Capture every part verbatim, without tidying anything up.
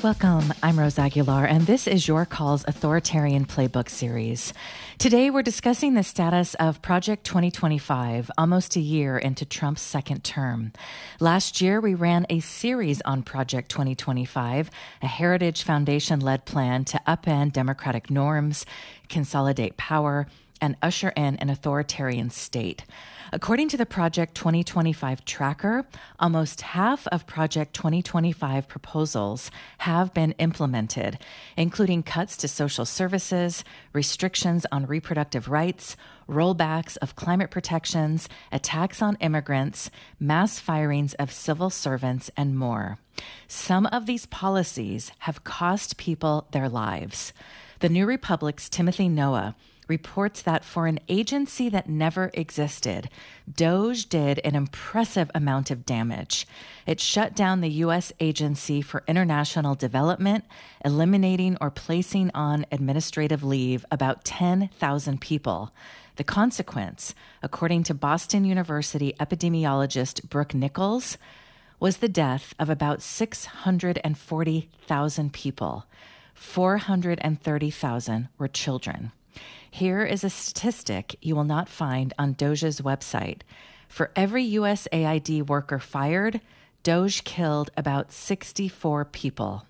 Welcome, I'm Rose Aguilar, and this is Your Call's Authoritarian Playbook series. Today, we're discussing the status of Project twenty twenty-five, almost a year into Trump's second term. Last year, we ran a series on Project twenty twenty-five, a Heritage Foundation-led plan to upend democratic norms, consolidate power, and usher in an authoritarian state. According to the Project twenty twenty-five tracker, almost half of Project twenty twenty-five proposals have been implemented, including cuts to social services, restrictions on reproductive rights, rollbacks of climate protections, attacks on immigrants, mass firings of civil servants, and more. Some of these policies have cost people their lives. The New Republic's Timothy Noah reports that for an agency that never existed, DOGE did an impressive amount of damage. It shut down the U S Agency for International Development, eliminating or placing on administrative leave about ten thousand people. The consequence, according to Boston University epidemiologist Brooke Nichols, was the death of about six hundred forty thousand people. four hundred thirty thousand were children. Here is a statistic you will not find on DOGE's website. For every U S A I D worker fired, DOGE killed about sixty-four people.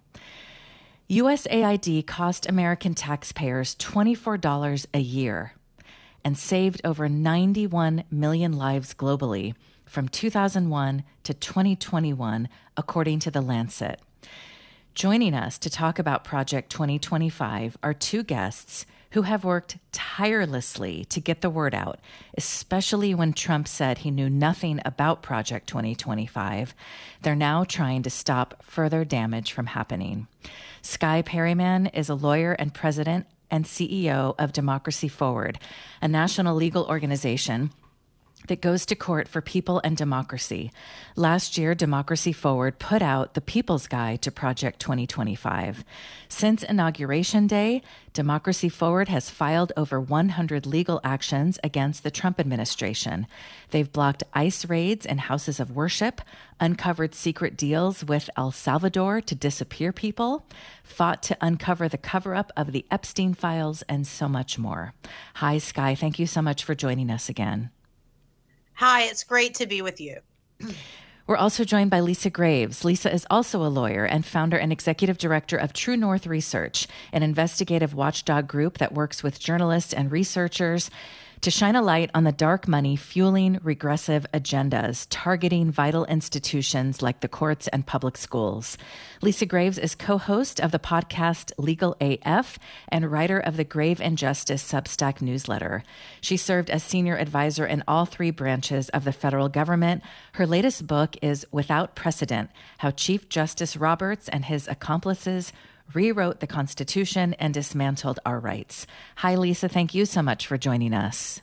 U S A I D cost American taxpayers twenty-four dollars a year and saved over ninety-one million lives globally from two thousand one to twenty twenty-one, according to The Lancet. Joining us to talk about Project twenty twenty-five are two guests who have worked tirelessly to get the word out, especially when Trump said he knew nothing about Project twenty twenty-five. They're now trying to stop further damage from happening. Skye Perryman is a lawyer and president and C E O of Democracy Forward, a national legal organization that goes to court for people and democracy. Last year, Democracy Forward put out the People's Guide to Project twenty twenty-five. Since Inauguration Day, Democracy Forward has filed over one hundred legal actions against the Trump administration. They've blocked ICE raids in houses of worship, uncovered secret deals with El Salvador to disappear people, fought to uncover the cover-up of the Epstein files, and so much more. Hi, Skye. Thank you so much for joining us again. Hi, it's great to be with you. We're also joined by Lisa Graves. Lisa is also a lawyer and founder and executive director of True North Research, an investigative watchdog group that works with journalists and researchers to shine a light on the dark money fueling regressive agendas, targeting vital institutions like the courts and public schools. Lisa Graves is co-host of the podcast Legal A F and writer of the Grave and Justice Substack newsletter. She served as senior advisor in all three branches of the federal government. Her latest book is Without Precedent: How Chief Justice Roberts and His Accomplices Rewrote the Constitution and Dismantled Our Rights. Hi, Lisa. Thank you so much for joining us.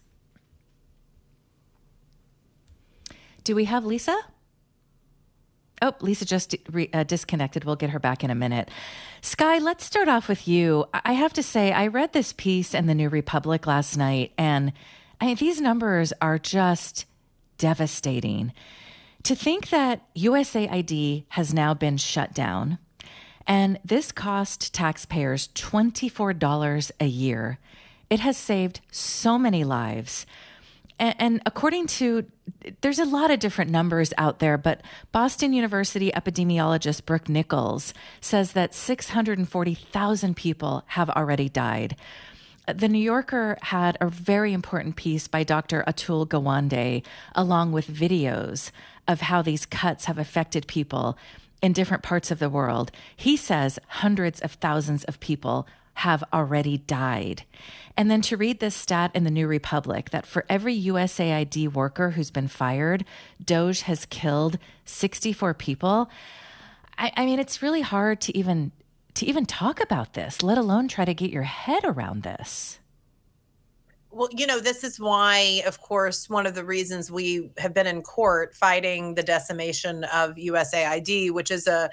Do we have Lisa? Oh, Lisa just re- uh, disconnected. We'll get her back in a minute. Skye, let's start off with you. I have to say, I read this piece in the New Republic last night, and I mean, these numbers are just devastating. To think that U S A I D has now been shut down, and this cost taxpayers twenty-four dollars a year. It has saved so many lives. And, and according to, there's a lot of different numbers out there, but Boston University epidemiologist Brooke Nichols says that six hundred forty thousand people have already died. The New Yorker had a very important piece by Doctor Atul Gawande, along with videos of how these cuts have affected people in different parts of the world. He says hundreds of thousands of people have already died. And then to read this stat in the New Republic, that for every U S A I D worker who's been fired, DOGE has killed sixty-four people. I, I mean, it's really hard to even to even talk about this, let alone try to get your head around this. Well, you know, this is why, of course, one of the reasons we have been in court fighting the decimation of U S A I D, which is a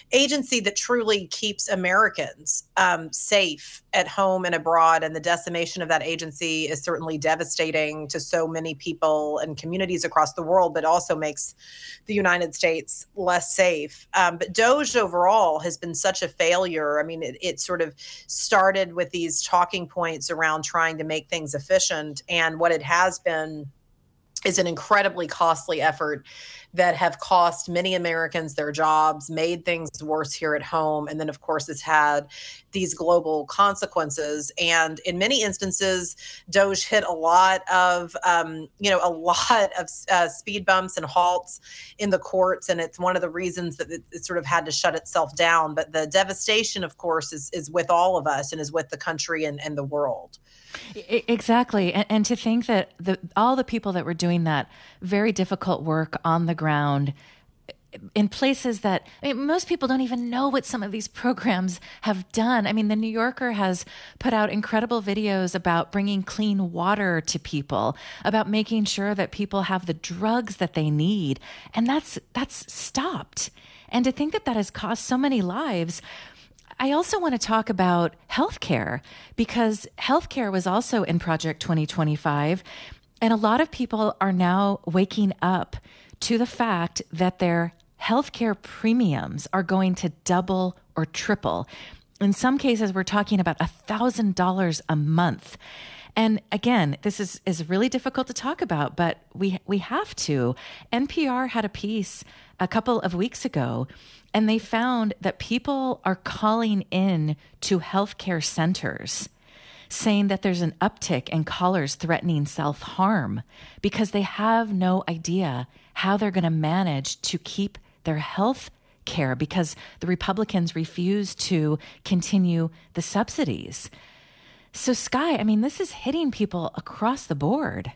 agency that truly keeps Americans um, safe at home and abroad. And the decimation of that agency is certainly devastating to so many people and communities across the world, but also makes the United States less safe. Um, but DOGE overall has been such a failure. I mean, it, it sort of started with these talking points around trying to make things efficient. And what it has been is an incredibly costly effort that have cost many Americans their jobs, made things worse here at home, and then, of course, it's had these global consequences. And in many instances, DOGE hit a lot of, um, you know, a lot of uh, speed bumps and halts in the courts, and it's one of the reasons that it, it sort of had to shut itself down. But the devastation, of course, is is with all of us and is with the country and, and the world. Exactly. And, and to think that the, all the people that were doing that very difficult work on the ground in places that I mean, most people don't even know what some of these programs have done. I mean, the New Yorker has put out incredible videos about bringing clean water to people, about making sure that people have the drugs that they need. And that's that's stopped. And to think that that has cost so many lives. I also want to talk about healthcare, because healthcare was also in Project twenty twenty-five. And a lot of people are now waking up to the fact that their healthcare premiums are going to double or triple. In some cases, we're talking about one thousand dollars a month. And again, this is, is really difficult to talk about, but we we have to. N P R had a piece a couple of weeks ago, and they found that people are calling in to healthcare centers saying that there's an uptick in callers threatening self-harm because they have no idea how they're going to manage to keep their health care because the Republicans refuse to continue the subsidies. So, Skye, I mean, this is hitting people across the board.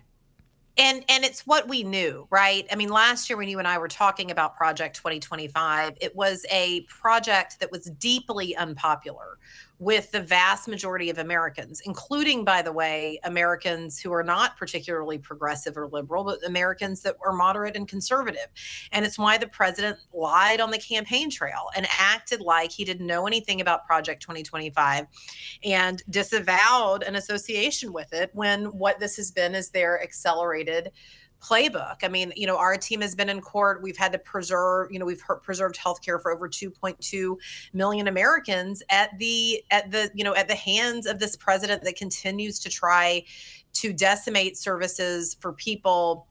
And and it's what we knew, right? I mean, last year when you and I were talking about Project twenty twenty-five, it was a project that was deeply unpopular with the vast majority of Americans, including, by the way, Americans who are not particularly progressive or liberal, but Americans that are moderate and conservative. And it's why the president lied on the campaign trail and acted like he didn't know anything about Project twenty twenty-five and disavowed an association with it when what this has been is their accelerated playbook. I mean, you know, our team has been in court. We've had to preserve, you know, we've preserved healthcare for over two point two million Americans at the, at the, you know, at the hands of this president that continues to try to decimate services for people,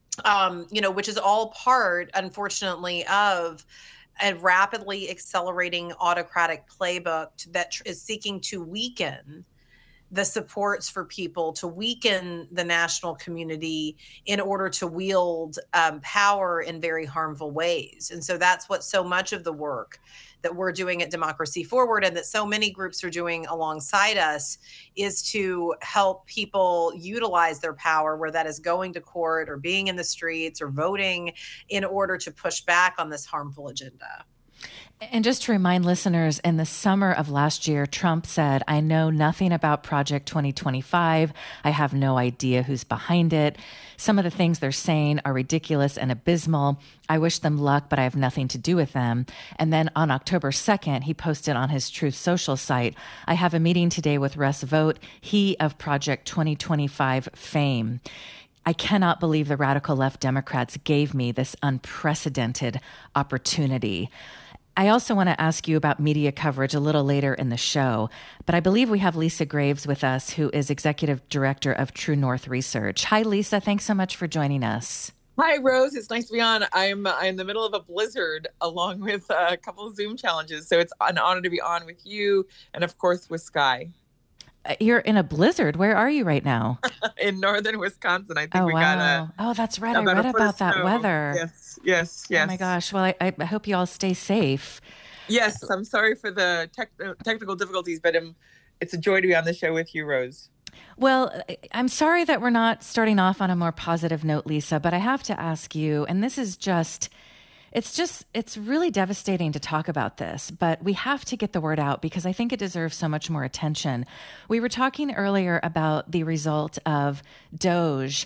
um, you know, which is all part, unfortunately, of a rapidly accelerating autocratic playbook that is seeking to weaken the supports for people, to weaken the national community in order to wield um, power in very harmful ways. And so that's what so much of the work that we're doing at Democracy Forward and that so many groups are doing alongside us is to help people utilize their power, where that is going to court or being in the streets or voting, in order to push back on this harmful agenda. And just to remind listeners, in the summer of last year, Trump said, I know nothing about Project twenty twenty-five. I have no idea who's behind it. Some of the things they're saying are ridiculous and abysmal. I wish them luck, but I have nothing to do with them. And then on October second, he posted on his Truth Social site, I have a meeting today with Russ Vought, he of Project twenty twenty-five fame. I cannot believe the radical left Democrats gave me this unprecedented opportunity. I also want to ask you about media coverage a little later in the show, but I believe we have Lisa Graves with us, who is Executive Director of True North Research. Hi, Lisa. Thanks so much for joining us. Hi, Rose. It's nice to be on. I'm, I'm in the middle of a blizzard along with a couple of Zoom challenges, so it's an honor to be on with you and, of course, with Skye. You're in a blizzard. Where are you right now? In northern Wisconsin. I think oh, we wow. got a... Oh, that's right. I read about that weather. Yes, yes, yes. Oh, my gosh. Well, I, I hope you all stay safe. Yes, I'm sorry for the tech, technical difficulties, but um, it's a joy to be on the show with you, Rose. Well, I'm sorry that we're not starting off on a more positive note, Lisa, but I have to ask you, and this is just... It's just, it's really devastating to talk about this, but we have to get the word out because I think it deserves so much more attention. We were talking earlier about the result of DOGE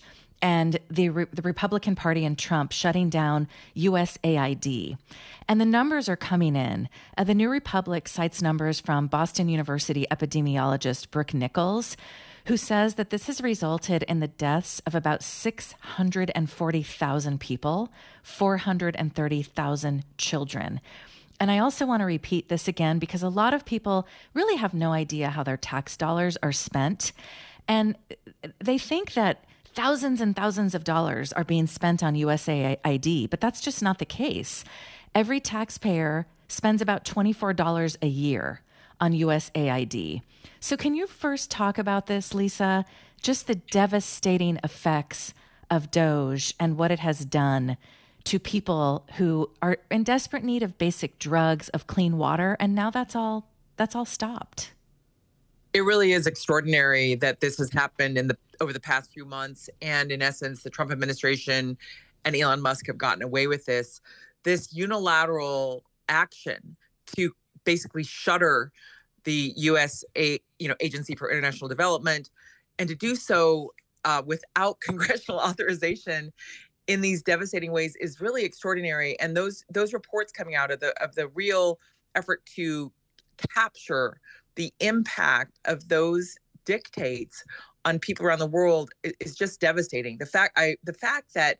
and the, Re- the Republican Party and Trump shutting down U S A I D. And the numbers are coming in. Uh, the New Republic cites numbers from Boston University epidemiologist Brooke Nichols, who says that this has resulted in the deaths of about six hundred forty thousand people, four hundred thirty thousand children. And I also want to repeat this again because a lot of people really have no idea how their tax dollars are spent. And they think that thousands and thousands of dollars are being spent on U S A I D, but that's just not the case. Every taxpayer spends about twenty-four dollars a year on U S A I D. So can you first talk about this, Lisa? Just the devastating effects of Doge and what it has done to people who are in desperate need of basic drugs, of clean water, and now that's all that's all stopped. It really is extraordinary that this has happened in the over the past few months. And in essence, the Trump administration and Elon Musk have gotten away with this, this unilateral action to basically shutter the U S A, you know, Agency for International Development, and to do so uh, without congressional authorization in these devastating ways is really extraordinary. And those those reports coming out of the of the real effort to capture the impact of those dictates on people around the world is just devastating. The fact I the fact that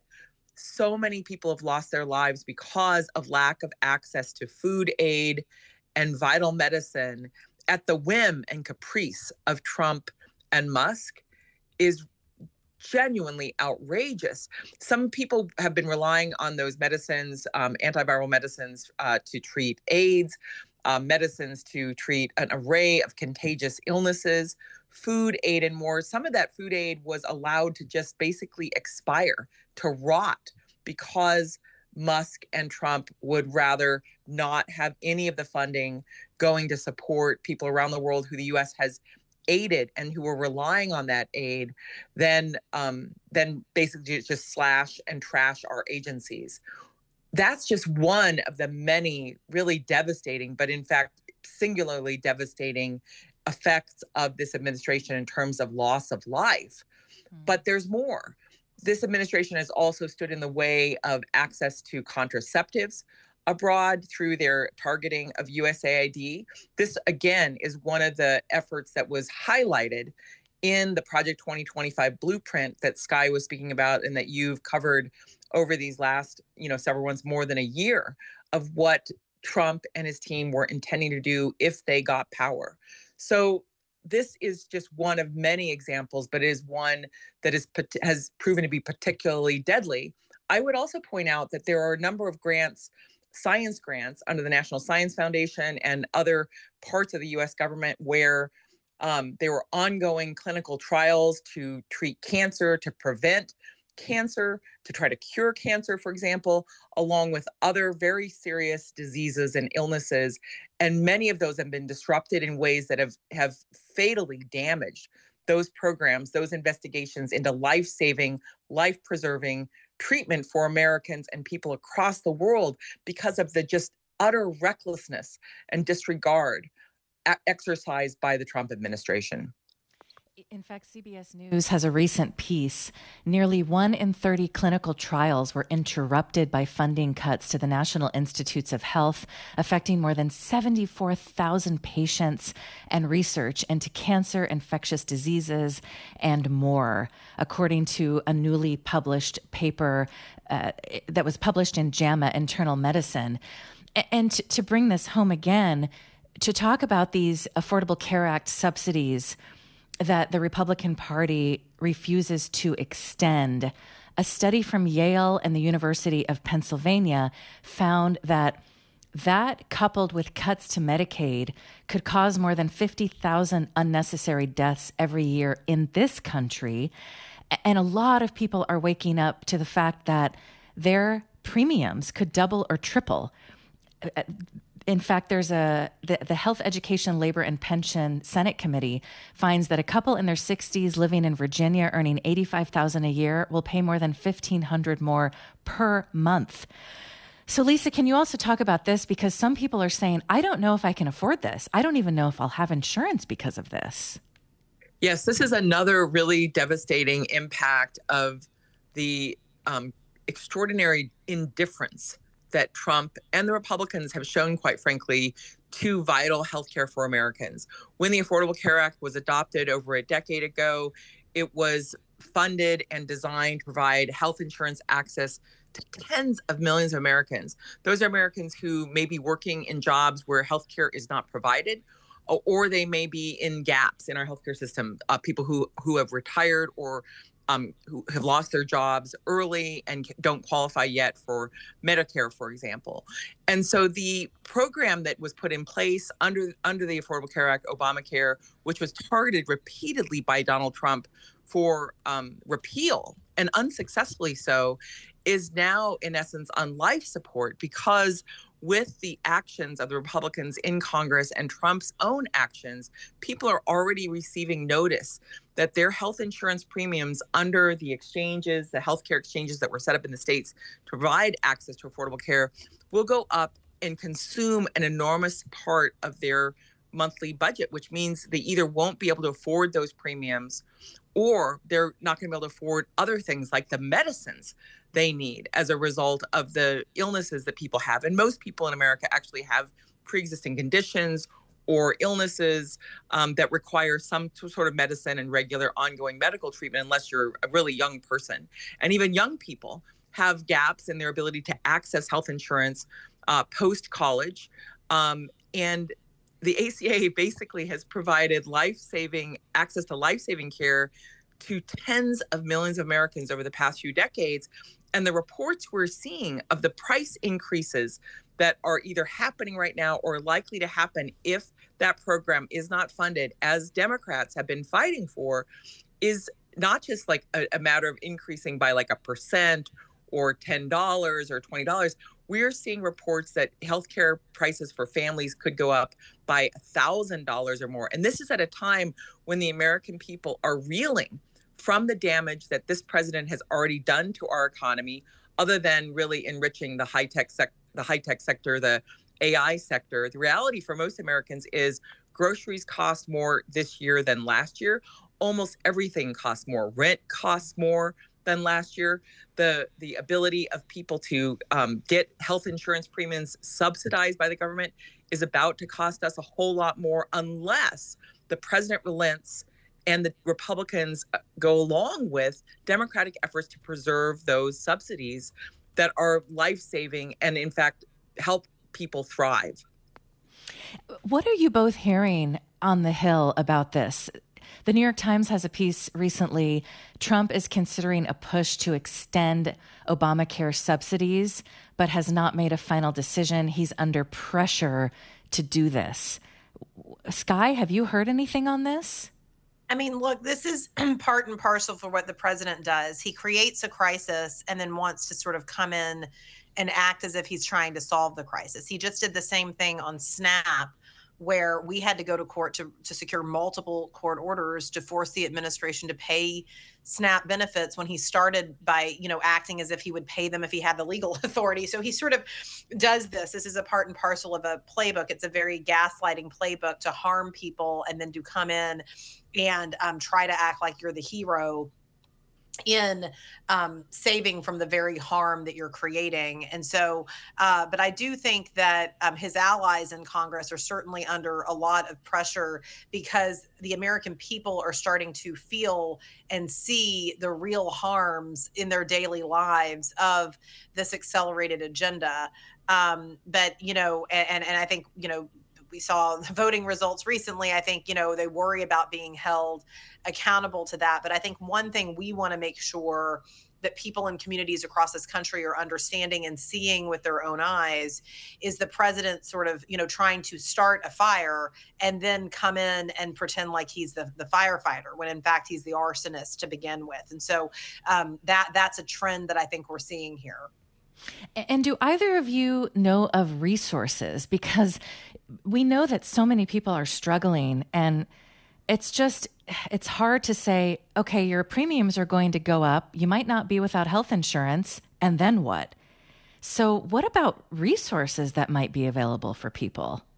so many people have lost their lives because of lack of access to food aid and vital medicine at the whim and caprice of Trump and Musk is genuinely outrageous. Some people have been relying on those medicines, um, antiviral medicines, uh, to treat AIDS, uh, medicines to treat an array of contagious illnesses, food aid, and more. Some of that food aid was allowed to just basically expire, to rot, because Musk and Trump would rather not have any of the funding going to support people around the world who the U S has aided and who were relying on that aid, then um, then basically just slash and trash our agencies. That's just one of the many really devastating, but in fact, singularly devastating effects of this administration in terms of loss of life. Mm. But there's more. This administration has also stood in the way of access to contraceptives abroad through their targeting of U S A I D. This, again, is one of the efforts that was highlighted in the Project twenty twenty-five blueprint that Skye was speaking about and that you've covered over these last, you know, several months, more than a year, of what Trump and his team were intending to do if they got power. So this is just one of many examples, but it is one that is has proven to be particularly deadly. I would also point out that there are a number of grants, science grants under the National Science Foundation and other parts of the U S government where um, there were ongoing clinical trials to treat cancer, to prevent cancer, to try to cure cancer, for example, along with other very serious diseases and illnesses. And many of those have been disrupted in ways that have, have fatally damaged those programs, those investigations into life-saving, life-preserving treatment for Americans and people across the world because of the just utter recklessness and disregard exercised by the Trump administration. In fact, C B S News has a recent piece. Nearly one in thirty clinical trials were interrupted by funding cuts to the National Institutes of Health, affecting more than seventy-four thousand patients and research into cancer, infectious diseases, and more, according to a newly published paper uh, that was published in JAMA Internal Medicine. And to, to bring this home again, to talk about these Affordable Care Act subsidies that the Republican Party refuses to extend. A study from Yale and the University of Pennsylvania found that that, coupled with cuts to Medicaid, could cause more than fifty thousand unnecessary deaths every year in this country. And a lot of people are waking up to the fact that their premiums could double or triple. In fact, there's a the, the Health, Education, Labor, and Pension Senate Committee finds that a couple in their sixties living in Virginia earning eighty-five thousand dollars a year will pay more than fifteen hundred dollars more per month. So, Lisa, can you also talk about this? Because some people are saying, I don't know if I can afford this. I don't even know if I'll have insurance because of this. Yes, this is another really devastating impact of the um, extraordinary indifference that Trump and the Republicans have shown, quite frankly, to vital healthcare for Americans. When the Affordable Care Act was adopted over a decade ago, it was funded and designed to provide health insurance access to tens of millions of Americans. Those are Americans who may be working in jobs where healthcare is not provided, or they may be in gaps in our healthcare system, uh, people who, who have retired or um, who have lost their jobs early and don't qualify yet for Medicare, for example. And so the program that was put in place under, under the Affordable Care Act, Obamacare, which was targeted repeatedly by Donald Trump for um, repeal, and unsuccessfully so, is now in essence on life support, because with the actions of the Republicans in Congress and Trump's own actions, people are already receiving notice that their health insurance premiums under the exchanges, the healthcare exchanges that were set up in the states to provide access to affordable care, will go up and consume an enormous part of their monthly budget, which means they either won't be able to afford those premiums, or they're not going to be able to afford other things like the medicines they need as a result of the illnesses that people have. And most people in America actually have pre-existing conditions or illnesses um, that require some sort of medicine and regular ongoing medical treatment, unless you're a really young person. And even young people have gaps in their ability to access health insurance uh, post-college. Um, and the A C A basically has provided life-saving access to life-saving care to tens of millions of Americans over the past few decades. And the reports we're seeing of the price increases that are either happening right now or likely to happen if that program is not funded, as Democrats have been fighting for, is not just like a, a matter of increasing by like a percent or ten dollars or twenty dollars. We're seeing reports that healthcare prices for families could go up by one thousand dollars or more. And this is at a time when the American people are reeling from the damage that this president has already done to our economy, other than really enriching the high-tech sec- the high-tech sector, the A I sector. The reality for most Americans is groceries cost more this year than last year. Almost everything costs more. Rent costs more than last year. The the ability of people to um, get health insurance premiums subsidized by the government is about to cost us a whole lot more, unless the president relents and the Republicans go along with Democratic efforts to preserve those subsidies that are life-saving and, in fact, help people thrive. What are you both hearing on the Hill about this? The New York Times has a piece recently. Trump is considering a push to extend Obamacare subsidies, but has not made a final decision. He's under pressure to do this. Skye, have you heard anything on this? I mean, look, this is part and parcel for what the president does. He creates a crisis and then wants to sort of come in and act as if he's trying to solve the crisis. He just did the same thing on SNAP, where we had to go to court to, to secure multiple court orders to force the administration to pay SNAP benefits, when he started by, you know, acting as if he would pay them if he had the legal authority. So he sort of does this. This is a part and parcel of a playbook. It's a very gaslighting playbook to harm people and then to come in and um, try to act like you're the hero in um, saving from the very harm that you're creating. And so, uh, but I do think that um, his allies in Congress are certainly under a lot of pressure, because the American people are starting to feel and see the real harms in their daily lives of this accelerated agenda. Um, but, you know, and, and I think, you know, we saw the voting results recently. I think, you know, they worry about being held accountable to that. But I think one thing we want to make sure that people in communities across this country are understanding and seeing with their own eyes is the president sort of, you know, trying to start a fire and then come in and pretend like he's the, the firefighter, when in fact he's the arsonist to begin with. And so um, that that's a trend that I think we're seeing here. And do either of you know of resources? Because we know that so many people are struggling, and it's just, it's hard to say, okay, your premiums are going to go up. You might not be without health insurance, and then what? So what about resources that might be available for people?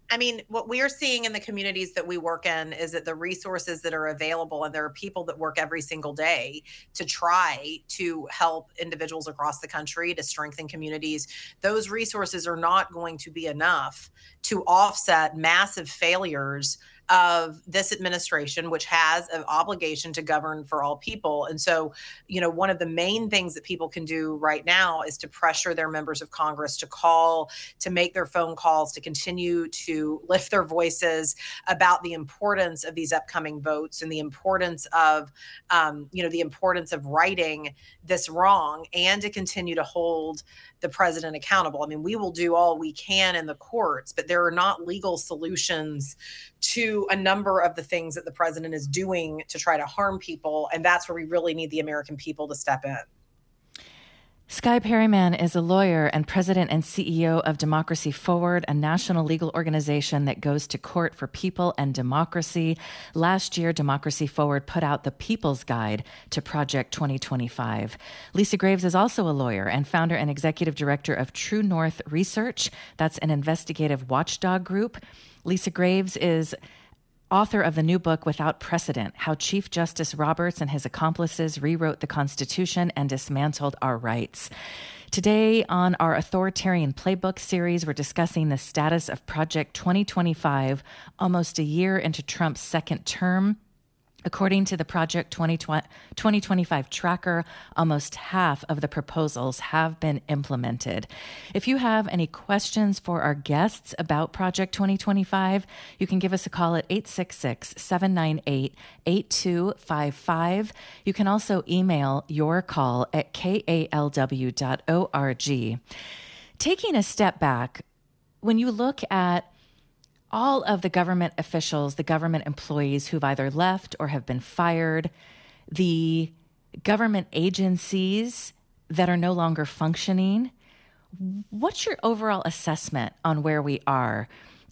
I mean, what we are seeing in the communities that we work in is that the resources that are available, and there are people that work every single day to try to help individuals across the country to strengthen communities. Those resources are not going to be enough to offset massive failures of this administration, which has an obligation to govern for all people. And so, you know, one of the main things that people can do right now is to pressure their members of Congress to call, to make their phone calls, to continue to lift their voices about the importance of these upcoming votes and the importance of, um, you know, the importance of righting this wrong, and to continue to hold the president accountable. I mean, we will do all we can in the courts, but there are not legal solutions to a number of the things that the president is doing to try to harm people. And that's where we really need the American people to step in. Skye Perryman is a lawyer and president and C E O of Democracy Forward, a national legal organization that goes to court for people and democracy. Last year, Democracy Forward put out the People's Guide to Project twenty twenty-five. Lisa Graves is also a lawyer and founder and executive director of True North Research. That's an investigative watchdog group. Lisa Graves is author of the new book, Without Precedent, How Chief Justice Roberts and His Accomplices Rewrote the Constitution and Dismantled Our Rights. Today on our Authoritarian Playbook series, we're discussing the status of Project twenty twenty-five, almost a year into Trump's second term. According to the Project twenty twenty-five tracker, almost half of the proposals have been implemented. If you have any questions for our guests about Project twenty twenty-five, you can give us a call at eight six six, seven nine eight, eight two five five. You can also email your call at k a l w dot org. Taking a step back, when you look at all of the government officials, the government employees who've either left or have been fired, the government agencies that are no longer functioning, what's your overall assessment on where we are?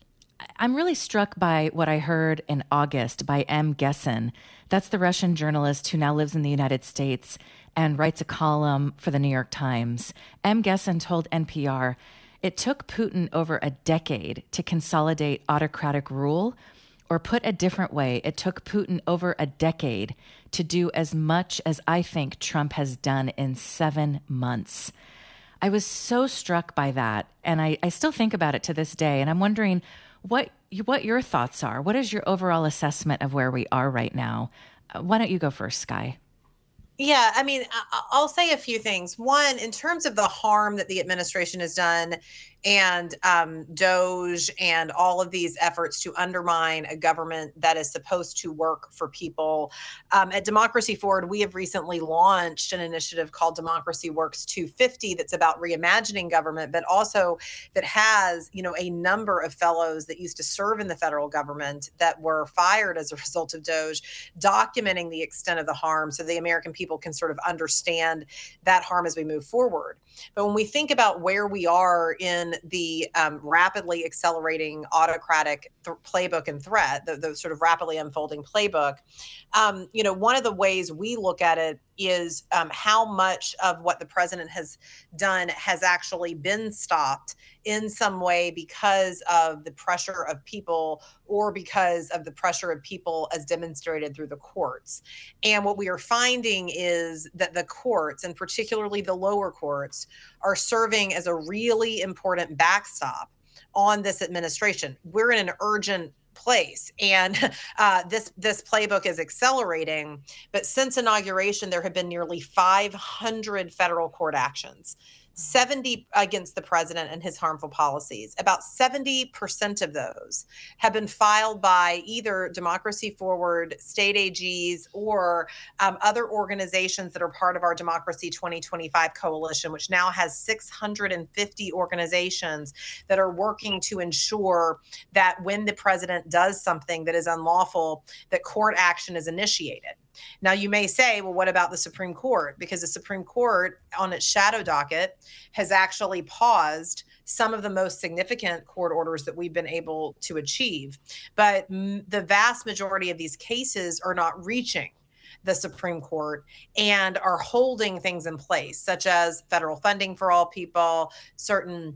I'm really struck by what I heard in August by M. Gessin. That's the Russian journalist who now lives in the United States and writes a column for the New York Times. M. Gessin told N P R, it took Putin over a decade to consolidate autocratic rule, or put a different way, it took Putin over a decade to do as much as I think Trump has done in seven months. I was so struck by that, and I, I still think about it to this day, and I'm wondering what what your thoughts are. What is your overall assessment of where we are right now? Uh, why don't you go first, Skye? Yeah, I mean, I'll say a few things. One, in terms of the harm that the administration has done, and um, Doge and all of these efforts to undermine a government that is supposed to work for people. Um, at Democracy Forward, we have recently launched an initiative called Democracy Works two fifty that's about reimagining government, but also that has, you know, a number of fellows that used to serve in the federal government that were fired as a result of Doge, documenting the extent of the harm so the American people can sort of understand that harm as we move forward. But when we think about where we are in the um, rapidly accelerating autocratic th- playbook and threat, the, the sort of rapidly unfolding playbook, um, you know, one of the ways we look at it is um, how much of what the president has done has actually been stopped in some way because of the pressure of people, or because of the pressure of people as demonstrated through the courts. And what we are finding is that the courts, and particularly the lower courts, are serving as a really important backstop on this administration. We're in an urgent place, and uh, this this playbook is accelerating. But since inauguration, there have been nearly five hundred federal court actions, seventy against the president and his harmful policies. About seventy percent of those have been filed by either Democracy Forward, state A Gs, or um, other organizations that are part of our Democracy twenty twenty-five coalition, which now has six hundred fifty organizations that are working to ensure that when the president does something that is unlawful, that court action is initiated. Now, you may say, well, what about the Supreme Court? Because the Supreme Court, on its shadow docket, has actually paused some of the most significant court orders that we've been able to achieve. But m- the vast majority of these cases are not reaching the Supreme Court and are holding things in place, such as federal funding for all people, certain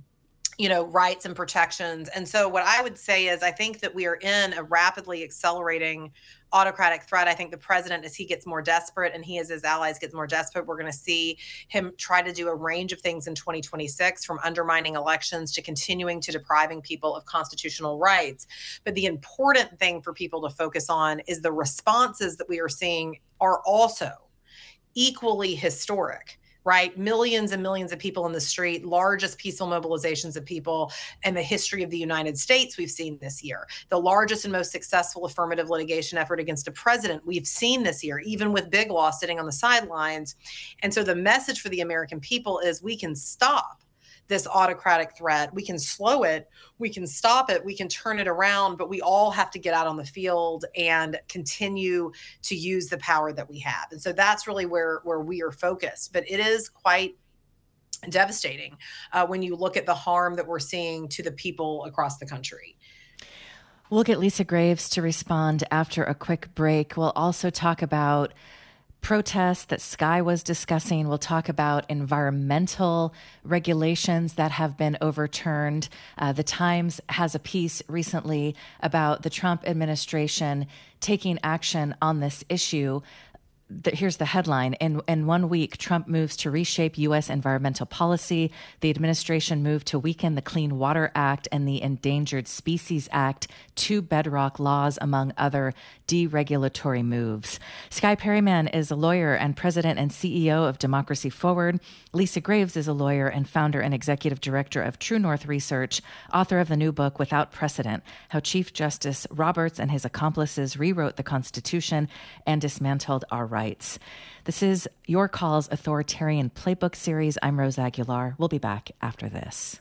you know, rights and protections. And so what I would say is I think that we are in a rapidly accelerating autocratic threat. I think the president, as he gets more desperate and he as his allies gets more desperate, we're going to see him try to do a range of things in twenty twenty-six, from undermining elections to continuing to depriving people of constitutional rights. But the important thing for people to focus on is the responses that we are seeing are also equally historic. Right? Millions and millions of people in the street, largest peaceful mobilizations of people in the history of the United States we've seen this year. The largest and most successful affirmative litigation effort against a president we've seen this year, even with Big Law sitting on the sidelines. And so the message for the American people is we can stop this autocratic threat. We can slow it. We can stop it. We can turn it around, but we all have to get out on the field and continue to use the power that we have. And so that's really where, where we are focused. But it is quite devastating uh, when you look at the harm that we're seeing to the people across the country. We'll get Lisa Graves to respond after a quick break. We'll also talk about protests that Sky was discussing. We'll talk about environmental regulations that have been overturned. Uh, the Times has a piece recently about the Trump administration taking action on this issue. The, here's the headline. In, in one week, Trump moves to reshape U S environmental policy. The administration moved to weaken the Clean Water Act and the Endangered Species Act, two bedrock laws, among other deregulatory moves. Sky Perryman is a lawyer and president and C E O of Democracy Forward. Lisa Graves is a lawyer and founder and executive director of True North Research, author of the new book, Without Precedent, How Chief Justice Roberts and His Accomplices Rewrote the Constitution and Dismantled Our Rights. This is Your Call's Authoritarian Playbook series. I'm Rose Aguilar. We'll be back after this.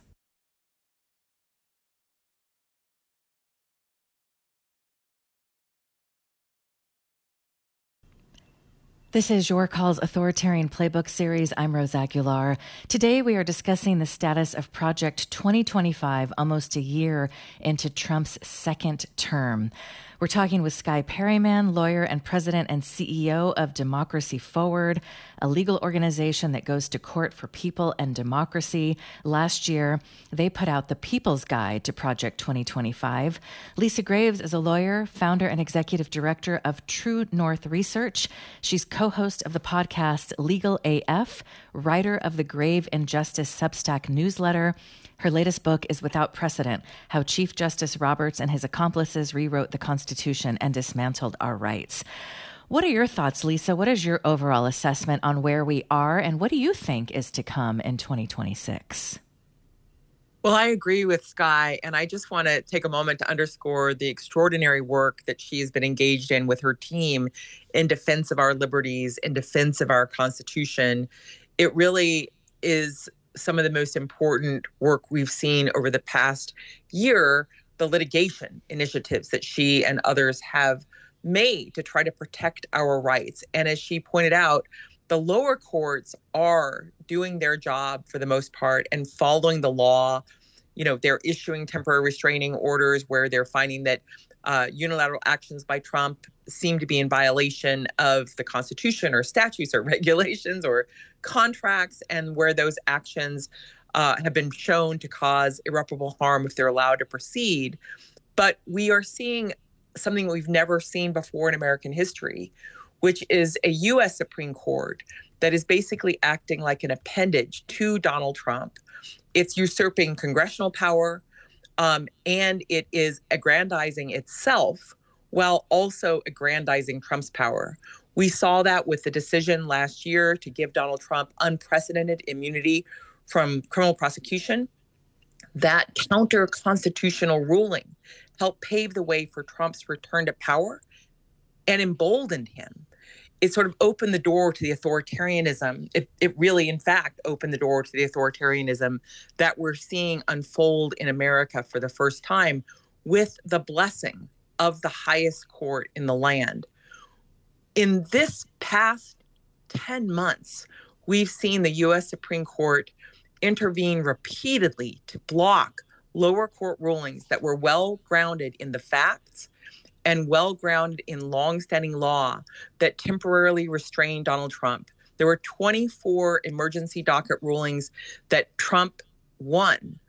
This is Your Call's Authoritarian Playbook series. I'm Rose Aguilar. Today we are discussing the status of Project twenty twenty-five, almost a year into Trump's second term. We're talking with Sky Perryman, lawyer and president and C E O of Democracy Forward, a legal organization that goes to court for people and democracy. Last year, they put out the People's Guide to Project twenty twenty-five. Lisa Graves is a lawyer, founder and executive director of True North Research. She's co-host of the podcast Legal A F, writer of the Grave Injustice Substack newsletter. Her latest book is Without Precedent, How Chief Justice Roberts and His Accomplices Rewrote the Constitution and Dismantled Our Rights. What are your thoughts, Lisa? What is your overall assessment on where we are, and what do you think is to come in twenty twenty-six? Well, I agree with Sky, and I just want to take a moment to underscore the extraordinary work that she's been engaged in with her team in defense of our liberties, in defense of our Constitution. It really is some of the most important work we've seen over the past year, the litigation initiatives that she and others have made to try to protect our rights. And as she pointed out, the lower courts are doing their job for the most part and following the law. You know, they're issuing temporary restraining orders where they're finding that uh, unilateral actions by Trump seem to be in violation of the Constitution or statutes or regulations or contracts, and where those actions uh, have been shown to cause irreparable harm if they're allowed to proceed. But we are seeing something we've never seen before in American history, which is a U S Supreme Court that is basically acting like an appendage to Donald Trump. It's usurping congressional power, um, and it is aggrandizing itself while also aggrandizing Trump's power. We saw that with the decision last year to give Donald Trump unprecedented immunity from criminal prosecution. That counter-constitutional ruling helped pave the way for Trump's return to power and emboldened him. It sort of opened the door to the authoritarianism. It, it really, in fact, opened the door to the authoritarianism that we're seeing unfold in America for the first time with the blessing of the highest court in the land. In this past ten months, we've seen the U S Supreme Court intervene repeatedly to block lower court rulings that were well grounded in the facts and well grounded in longstanding law that temporarily restrained Donald Trump. There were twenty-four emergency docket rulings that Trump won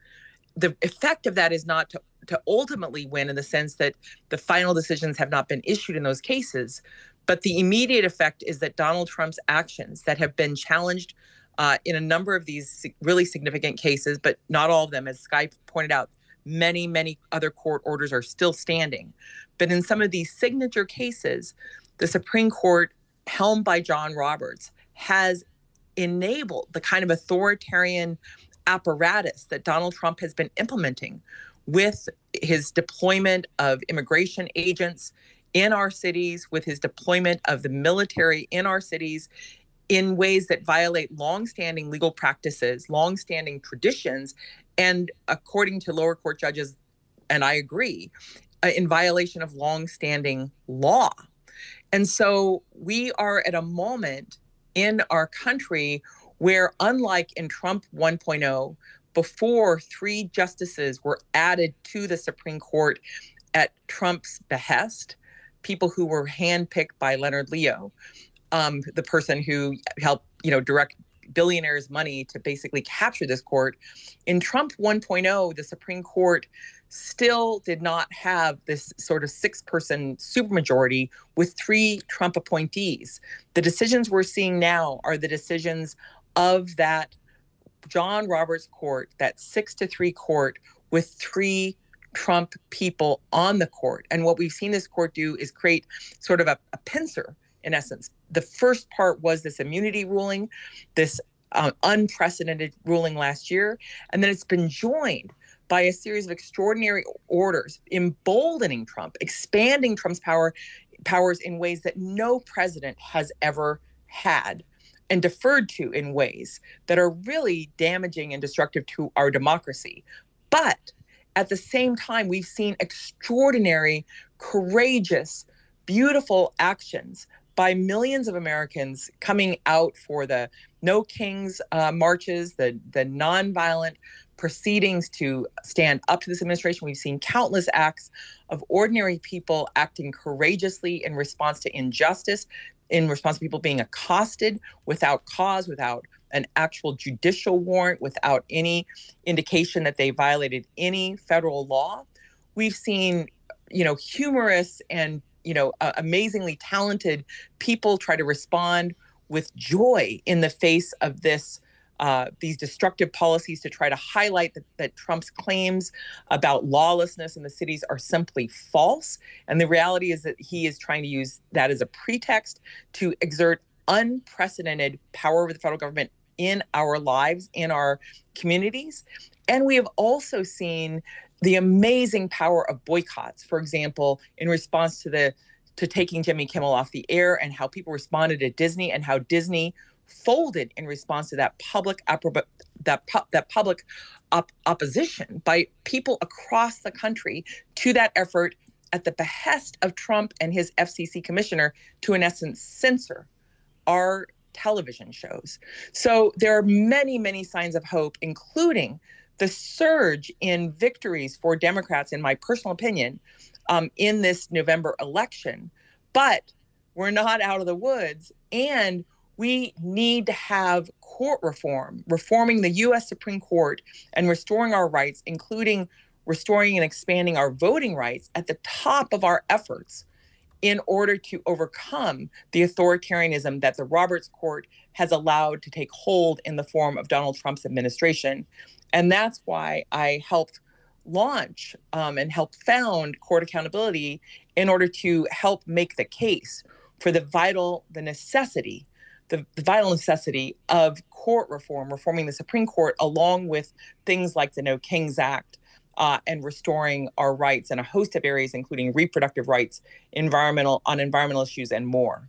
the effect of that is not to, to ultimately win in the sense that the final decisions have not been issued in those cases. But the immediate effect is that Donald Trump's actions that have been challenged uh, in a number of these really significant cases, but not all of them, as Sky pointed out, many, many other court orders are still standing. But in some of these signature cases, the Supreme Court, helmed by John Roberts, has enabled the kind of authoritarian apparatus that Donald Trump has been implementing with his deployment of immigration agents in our cities, with his deployment of the military in our cities in ways that violate longstanding legal practices, longstanding traditions, and according to lower court judges, and I agree, uh, in violation of longstanding law. And so we are at a moment in our country where, unlike in Trump one point oh, before three justices were added to the Supreme Court at Trump's behest, people who were handpicked by Leonard Leo, um, the person who helped, you know, direct billionaires' money to basically capture this court. In Trump one point oh, the Supreme Court still did not have this sort of six-person supermajority with three Trump appointees. The decisions we're seeing now are the decisions of that John Roberts court, that six to three court with three Trump people on the court. And what we've seen this court do is create sort of a, a pincer, in essence. The first part was this immunity ruling, this uh, unprecedented ruling last year. And then it's been joined by a series of extraordinary orders emboldening Trump, expanding Trump's power powers in ways that no president has ever had, and deferred to in ways that are really damaging and destructive to our democracy. But at the same time, we've seen extraordinary, courageous, beautiful actions by millions of Americans coming out for the No Kings uh, marches, the, the nonviolent proceedings to stand up to this administration. We've seen countless acts of ordinary people acting courageously in response to injustice, in response to people being accosted without cause, without an actual judicial warrant, without any indication that they violated any federal law. We've seen, you know, humorous and, you know, uh, amazingly talented people try to respond with joy in the face of this, uh, these destructive policies to try to highlight that, that Trump's claims about lawlessness in the cities are simply false. And the reality is that he is trying to use that as a pretext to exert unprecedented power over the federal government in our lives, in our communities. And we have also seen the amazing power of boycotts, for example, in response to the to taking Jimmy Kimmel off the air, and how people responded at Disney, and how Disney folded in response to that public that pu- that public op- opposition by people across the country to that effort at the behest of Trump and his F C C commissioner to, in essence, censor our television shows. So there are many, many signs of hope, including the surge in victories for Democrats, in my personal opinion, um, in this November election. But we're not out of the woods, and we need to have court reform, reforming the U S Supreme Court and restoring our rights, including restoring and expanding our voting rights at the top of our efforts in order to overcome the authoritarianism that the Roberts Court has allowed to take hold in the form of Donald Trump's administration. And that's why I helped launch um, and help found Court Accountability in order to help make the case for the vital, the necessity, the, the vital necessity of court reform, reforming the Supreme Court, along with things like the No Kings Act, Uh, and restoring our rights in a host of areas, including reproductive rights, environmental, on environmental issues, and more.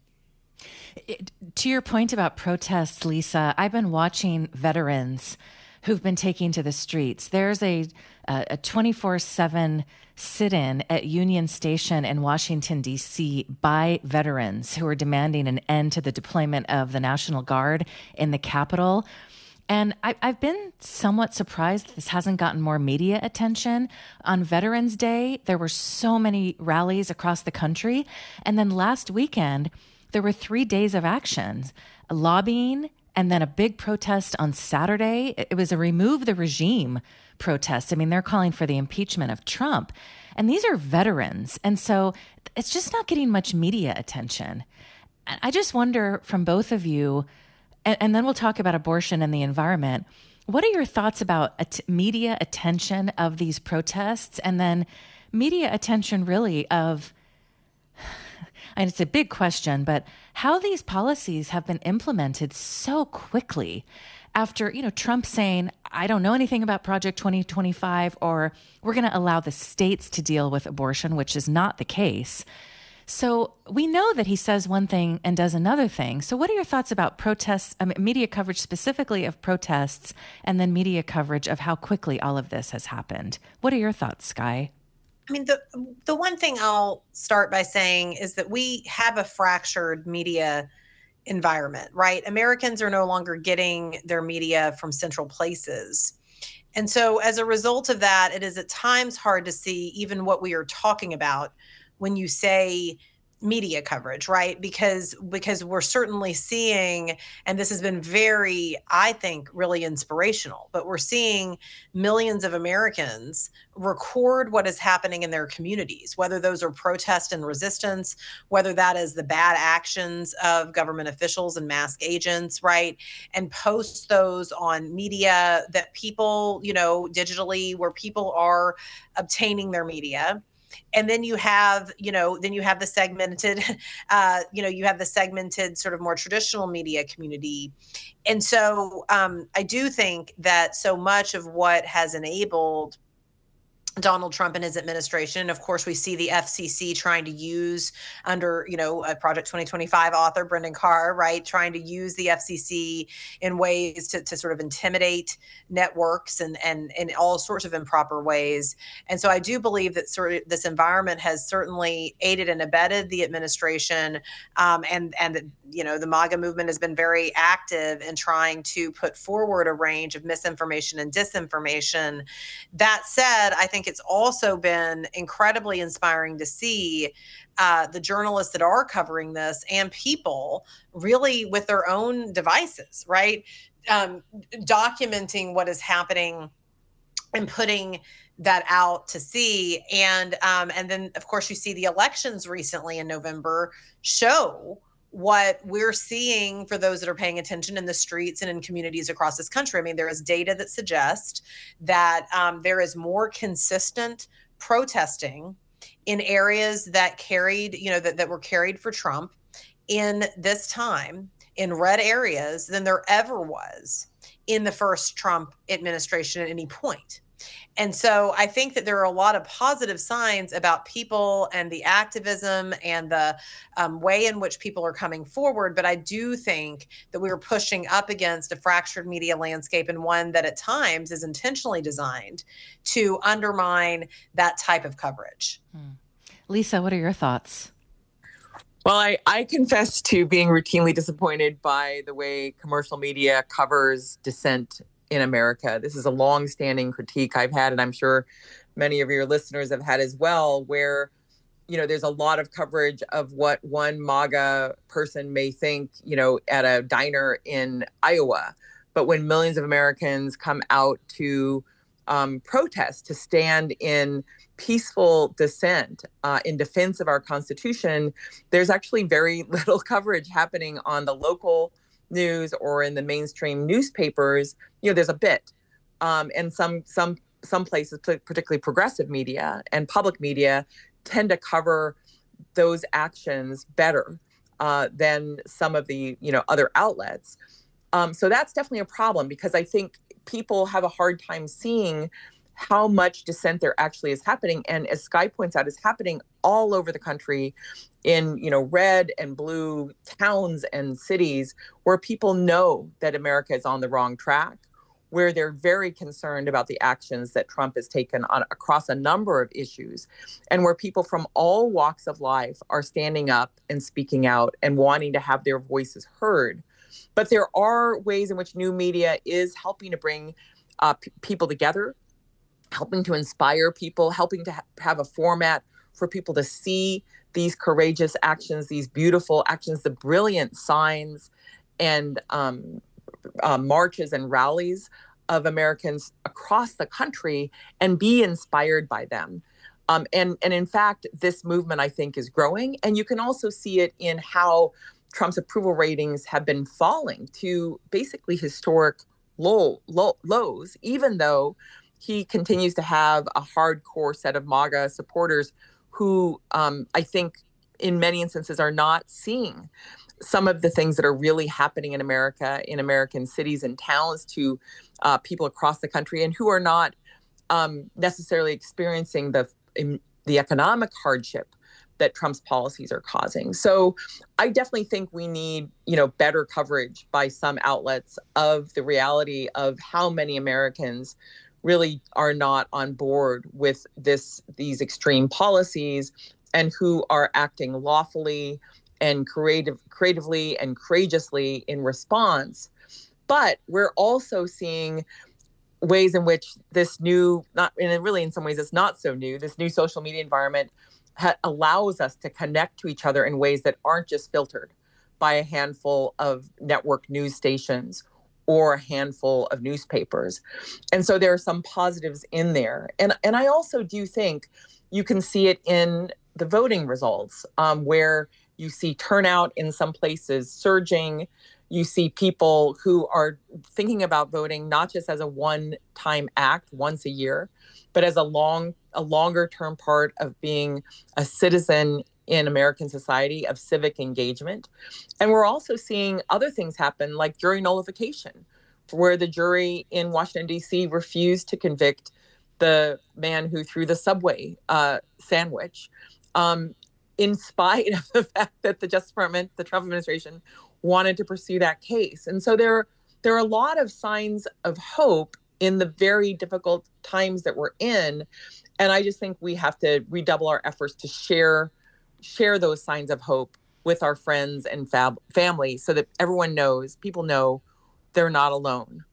It, to your point about protests, Lisa, I've been watching veterans who've been taking to the streets. There's a a twenty-four seven sit-in at Union Station in Washington, D C by veterans who are demanding an end to the deployment of the National Guard in the Capitol. And I, I've been somewhat surprised this hasn't gotten more media attention. On Veterans Day, there were so many rallies across the country. And then last weekend, there were three days of action, lobbying, and then a big protest on Saturday. It was a remove the regime protests. I mean, they're calling for the impeachment of Trump. And these are veterans. And so it's just not getting much media attention. I just wonder from both of you, and, and then we'll talk about abortion and the environment. What are your thoughts about at- media attention of these protests, and then media attention really of, and it's a big question, but how these policies have been implemented so quickly after, you know, Trump saying, I don't know anything about Project twenty twenty-five, or we're going to allow the states to deal with abortion, which is not the case. So we know that he says one thing and does another thing. So what are your thoughts about protests, I mean, media coverage specifically of protests, and then media coverage of how quickly all of this has happened? What are your thoughts, Skye? I mean, the the one thing I'll start by saying is that we have a fractured media environment, right? Americans are no longer getting their media from central places. And so as a result of that, it is at times hard to see even what we are talking about when you say media coverage, right? Because because we're certainly seeing, and this has been very, I think, really inspirational, but we're seeing millions of Americans record what is happening in their communities, whether those are protest and resistance, whether that is the bad actions of government officials and mask agents, right? And post those on media that people, you know, digitally, where people are obtaining their media. And then you have, you know, then you have the segmented, uh, you know, you have the segmented sort of more traditional media community. And so um, I do think that so much of what has enabled Donald Trump and his administration. Of course, we see the F C C trying to use under, you know, a Project twenty twenty-five author, Brendan Carr, right, trying to use the F C C in ways to, to sort of intimidate networks and, and in all sorts of improper ways. And so I do believe that sort of this environment has certainly aided and abetted the administration. Um, and, and, you know, the MAGA movement has been very active in trying to put forward a range of misinformation and disinformation. That said, I think it's also been incredibly inspiring to see uh, the journalists that are covering this and people really with their own devices, right? Um, documenting what is happening and putting that out to see. And, um, and then, of course, you see the elections recently in November show what we're seeing for those that are paying attention in the streets and in communities across this country. I mean, there is data that suggests that um, there is more consistent protesting in areas that carried, you know, that, that were carried for Trump in this time in red areas than there ever was in the first Trump administration at any point. And so I think that there are a lot of positive signs about people and the activism and the um, way in which people are coming forward. But I do think that we are pushing up against a fractured media landscape, and one that at times is intentionally designed to undermine that type of coverage. Hmm. Lisa, what are your thoughts? Well, I, I confess to being routinely disappointed by the way commercial media covers dissent in America. This is a long-standing critique I've had, and I'm sure many of your listeners have had as well, where, you know, there's a lot of coverage of what one MAGA person may think, you know, at a diner in Iowa. But when millions of Americans come out to um, protest, to stand in peaceful dissent uh, in defense of our Constitution, there's actually very little coverage happening on the local news or in the mainstream newspapers. You know, there's a bit, um, and some some some places, particularly progressive media and public media, tend to cover those actions better uh, than some of the, you know, other outlets. Um, so that's definitely a problem, because I think people have a hard time seeing how much dissent there actually is happening. And as Skye points out, it's happening all over the country in, you know, red and blue towns and cities where people know that America is on the wrong track, where they're very concerned about the actions that Trump has taken on across a number of issues, and where people from all walks of life are standing up and speaking out and wanting to have their voices heard. But there are ways in which new media is helping to bring uh, p- people together, helping to inspire people, helping to ha- have a format for people to see these courageous actions, these beautiful actions, the brilliant signs and um, uh, marches and rallies of Americans across the country and be inspired by them. Um, and, and in fact, this movement, I think, is growing. And you can also see it in how Trump's approval ratings have been falling to basically historic low, low, lows, even though he continues to have a hardcore set of MAGA supporters who um, I think in many instances are not seeing some of the things that are really happening in America, in American cities and towns to uh, people across the country, and who are not um, necessarily experiencing the in, the economic hardship that Trump's policies are causing. So I definitely think we need, you know, better coverage by some outlets of the reality of how many Americans really are not on board with this these extreme policies and who are acting lawfully and creative, creatively and courageously in response. But we're also seeing ways in which this new, not and really in some ways it's not so new, this new social media environment ha- allows us to connect to each other in ways that aren't just filtered by a handful of network news stations or a handful of newspapers. And so there are some positives in there. And, and I also do think you can see it in the voting results, um, where you see turnout in some places surging. You see people who are thinking about voting not just as a one-time act once a year, but as a long, a longer-term part of being a citizen in American society, of civic engagement. And we're also seeing other things happen, like jury nullification, where the jury in Washington, D C refused to convict the man who threw the Subway uh, sandwich, um, in spite of the fact that the Justice Department, the Trump administration, wanted to pursue that case. And so there, there are a lot of signs of hope in the very difficult times that we're in. And I just think we have to redouble our efforts to share, share those signs of hope with our friends and fab- family so that everyone knows, people know they're not alone.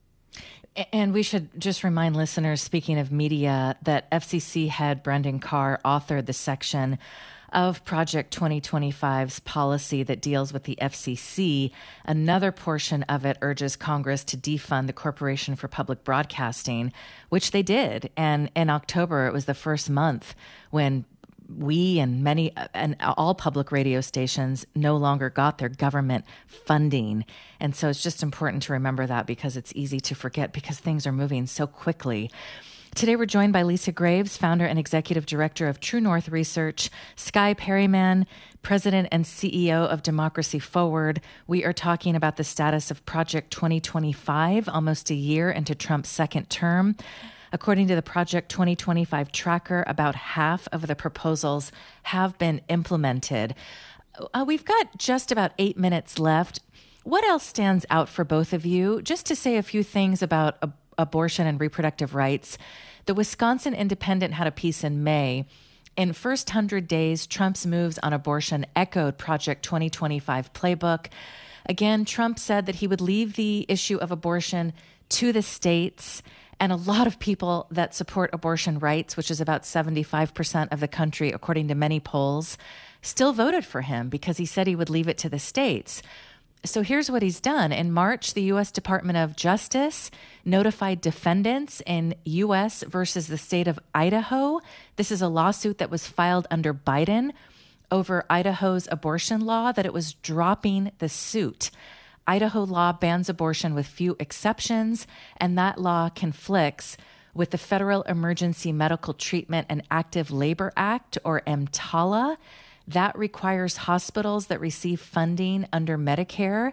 And we should just remind listeners, speaking of media, that F C C head Brendan Carr authored the section of Project twenty twenty-five's policy that deals with the F C C. Another portion of it urges Congress to defund the Corporation for Public Broadcasting, which they did. And in October, it was the first month when we and many and all public radio stations no longer got their government funding. And so it's just important to remember that, because it's easy to forget because things are moving so quickly. Today, we're joined by Lisa Graves, founder and executive director of True North Research, Skye Perryman, president and C E O of Democracy Forward. We are talking about the status of Project twenty twenty-five, almost a year into Trump's second term. According to the Project twenty twenty-five tracker, about half of the proposals have been implemented. Uh, we've got just about eight minutes left. What else stands out for both of you? Just to say a few things about ab- abortion and reproductive rights. The Wisconsin Independent had a piece in May. In first one hundred days, Trump's moves on abortion echoed Project twenty twenty-five playbook. Again, Trump said that he would leave the issue of abortion to the states. And a lot of people that support abortion rights, which is about seventy-five percent of the country, according to many polls, still voted for him because he said he would leave it to the states. So here's what he's done. In March, the U S Department of Justice notified defendants in U S versus the state of Idaho. This is a lawsuit that was filed under Biden over Idaho's abortion law, that it was dropping the suit. Idaho law bans abortion with few exceptions, and that law conflicts with the Federal Emergency Medical Treatment and Active Labor Act, or EMTALA. That requires hospitals that receive funding under Medicare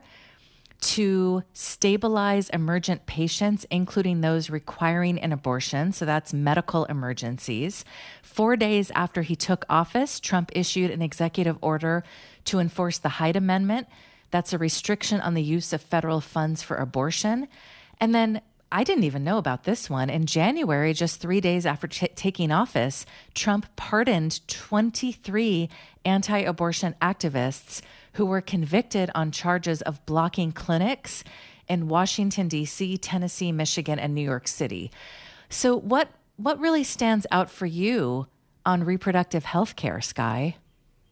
to stabilize emergent patients, including those requiring an abortion. So that's medical emergencies. Four days after he took office, Trump issued an executive order to enforce the Hyde Amendment. That's a restriction on the use of federal funds for abortion. And then I didn't even know about this one. In January, just three days after t- taking office, Trump pardoned twenty-three anti-abortion activists who were convicted on charges of blocking clinics in Washington, D C, Tennessee, Michigan, and New York City. So what what really stands out for you on reproductive health care, Skye?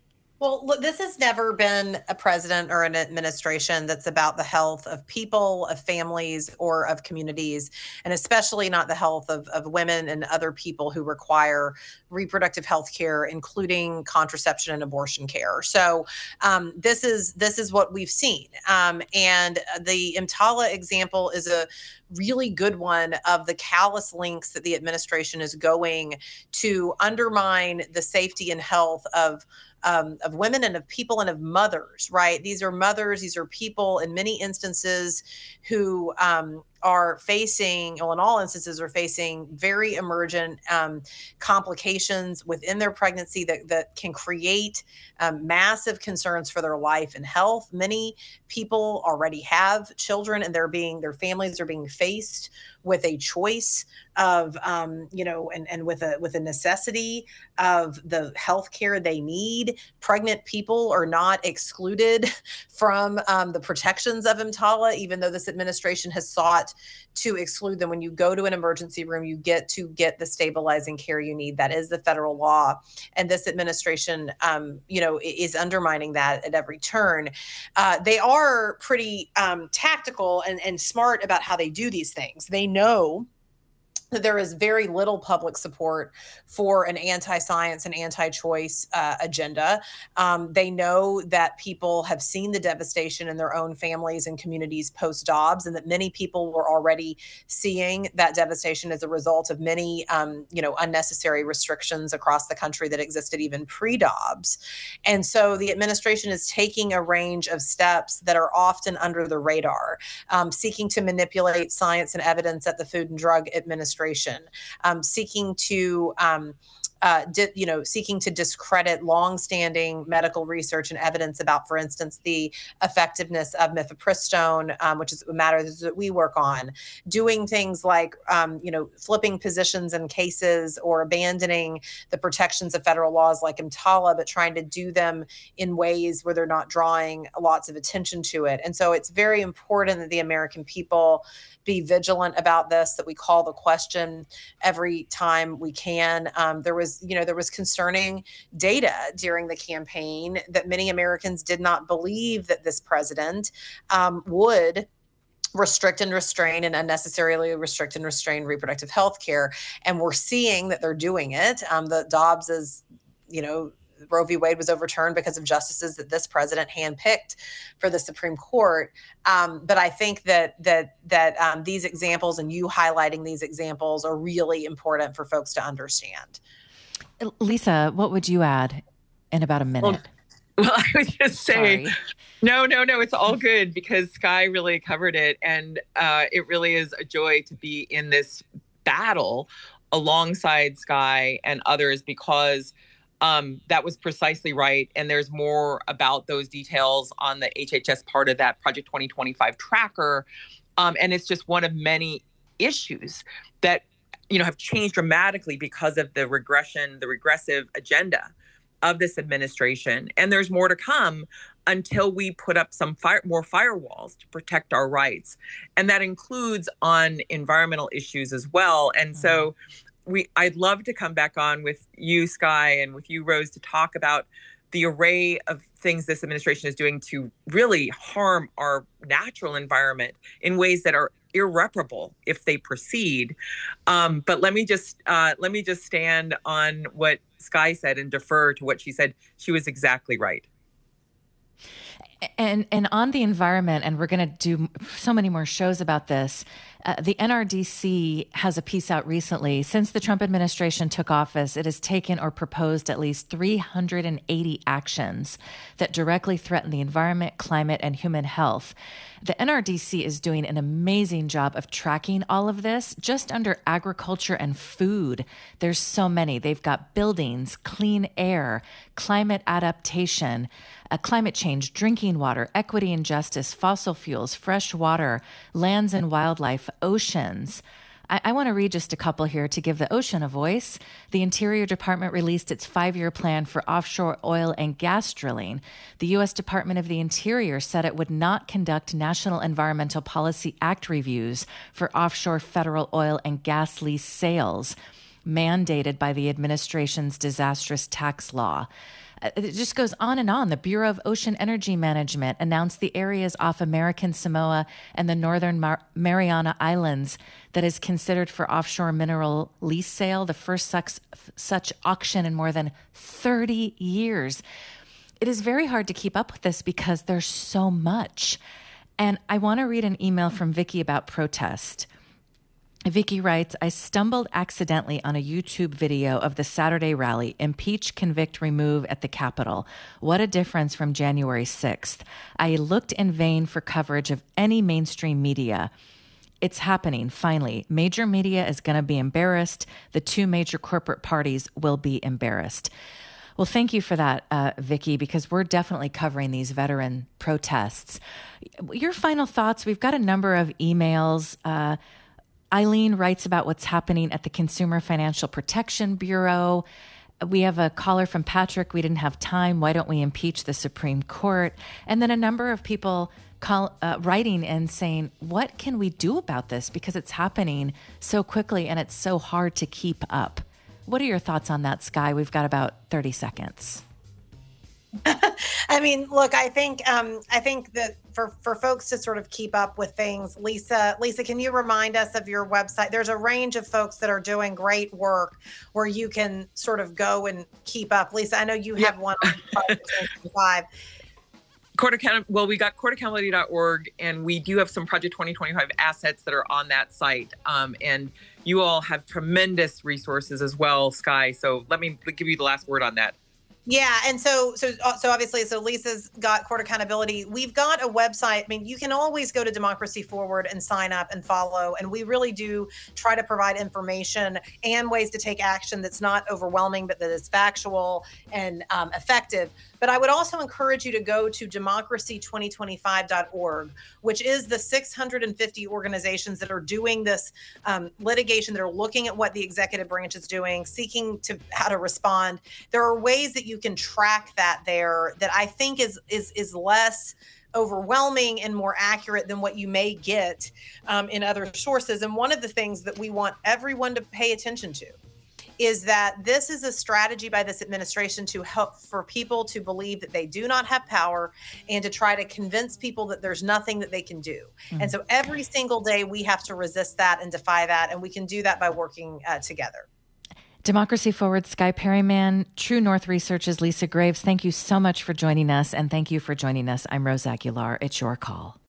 Well, look, this has never been a president or an administration that's about the health of people, of families, or of communities, and especially not the health of, of women and other people who require reproductive health care, including contraception and abortion care. So um, this is this is what we've seen. Um, and the EMTALA example is a really good one of the callous links that the administration is going to undermine the safety and health of Um, of women and of people and of mothers, right? These are mothers, these are people in many instances who um, are facing, well, in all instances, are facing very emergent um, complications within their pregnancy that, that can create um, massive concerns for their life and health. Many people already have children, and they're being, their families are being faced with a choice of, um, you know, and, and with a with a necessity of the health care they need. Pregnant people are not excluded from um, the protections of EMTALA, even though this administration has sought to exclude them. When you go to an emergency room, you get to get the stabilizing care you need. That is the federal law. And this administration, um, you know, is undermining that at every turn. Uh, they are pretty um, tactical and, and smart about how they do these things. They know that there is very little public support for an anti-science and anti-choice uh, agenda. Um, they know that people have seen the devastation in their own families and communities post-Dobbs, and that many people were already seeing that devastation as a result of many, um, you know, unnecessary restrictions across the country that existed even pre-Dobbs. And so the administration is taking a range of steps that are often under the radar, um, seeking to manipulate science and evidence at the Food and Drug Administration. Um, seeking to, um, uh, di- you know, seeking to discredit longstanding medical research and evidence about, for instance, the effectiveness of mifepristone, um, which is a matter that we work on. Doing things like, um, you know, flipping positions in cases or abandoning the protections of federal laws like EMTALA, but trying to do them in ways where they're not drawing lots of attention to it. And so it's very important that the American people be vigilant about this, that we call the question every time we can. Um, there was, you know, there was concerning data during the campaign that many Americans did not believe that this president um, would restrict and restrain and unnecessarily restrict and restrain reproductive health care. And we're seeing that they're doing it. Um, the Dobbs is, you know, Roe v. Wade was overturned because of justices that this president handpicked for the Supreme Court. Um, but I think that that that um, these examples and you highlighting these examples are really important for folks to understand. Lisa, what would you add in about a minute? Well, well I would just say, Sorry. no, no, no, it's all good because Skye really covered it. And uh, it really is a joy to be in this battle alongside Skye and others because Um, that was precisely right. And there's more about those details on the H H S part of that Project twenty twenty-five tracker. Um, and it's just one of many issues that, you know, have changed dramatically because of the regression, the regressive agenda of this administration. And there's more to come until we put up some fire, more firewalls to protect our rights. And that includes on environmental issues as well. And mm-hmm. so We, I'd love to come back on with you, Skye, and with you, Rose, to talk about the array of things this administration is doing to really harm our natural environment in ways that are irreparable if they proceed. Um, but let me just uh, let me just stand on what Skye said and defer to what she said. She was exactly right. And and on the environment, and we're going to do so many more shows about this, uh, the N R D C has a piece out recently. Since the Trump administration took office, it has taken or proposed at least three hundred eighty actions that directly threaten the environment, climate, and human health. The N R D C is doing an amazing job of tracking all of this just under agriculture and food. There's so many. They've got buildings, clean air, climate adaptation, uh, climate change, drinking water, equity and justice, fossil fuels, fresh water, lands and wildlife, oceans. I, I want to read just a couple here to give the ocean a voice. The Interior Department released its five-year plan for offshore oil and gas drilling. The U S Department of the Interior said it would not conduct National Environmental Policy Act reviews for offshore federal oil and gas lease sales, mandated by the administration's disastrous tax law. It just goes on and on. The Bureau of Ocean Energy Management announced the areas off American Samoa and the Northern Mar- Mariana Islands that is considered for offshore mineral lease sale, the first such, such auction in more than thirty years. It is very hard to keep up with this because there's so much. And I want to read an email from Vicky about protest. Vicky writes, I stumbled accidentally on a YouTube video of the Saturday rally, Impeach, Convict, Remove at the Capitol. What a difference from January sixth. I looked in vain for coverage of any mainstream media. It's happening, finally. Major media is going to be embarrassed. The two major corporate parties will be embarrassed. Well, thank you for that, uh, Vicky, because we're definitely covering these veteran protests. Your final thoughts? We've got a number of emails. Uh, Eileen writes about what's happening at the Consumer Financial Protection Bureau. We have a caller from Patrick. We didn't have time. Why don't we impeach the Supreme Court? And then a number of people call, uh, writing and saying, what can we do about this? Because it's happening so quickly and it's so hard to keep up. What are your thoughts on that, Sky? We've got about thirty seconds. I mean, look, I think um, I think that for, for folks to sort of keep up with things, Lisa, Lisa, can you remind us of your website? There's a range of folks that are doing great work where you can sort of go and keep up. Lisa, I know you have one on five. Court account. Well, we got court accountability dot org, and we do have some Project twenty twenty-five assets that are on that site. Um, and you all have tremendous resources as well, Sky. So let me give you the last word on that. Yeah. And so, so, so obviously, so Lisa's got Court Accountability. We've got a website. I mean, you can always go to Democracy Forward and sign up and follow. And we really do try to provide information and ways to take action that's not overwhelming, but that is factual and um, effective. But I would also encourage you to go to democracy twenty twenty-five dot org, which is the six hundred fifty organizations that are doing this um, litigation, that are looking at what the executive branch is doing, seeking to how to respond. There are ways that you can track that there that I think is is is less overwhelming and more accurate than what you may get um, in other sources. And one of the things that we want everyone to pay attention to is that this is a strategy by this administration to help for people to believe that they do not have power and to try to convince people that there's nothing that they can do. Mm-hmm. And so every single day we have to resist that and defy that. And we can do that by working uh, together. Democracy Forward, Sky Perryman, True North Research's Lisa Graves. Thank you so much for joining us. And thank you for joining us. I'm Rose Aguilar. It's your call.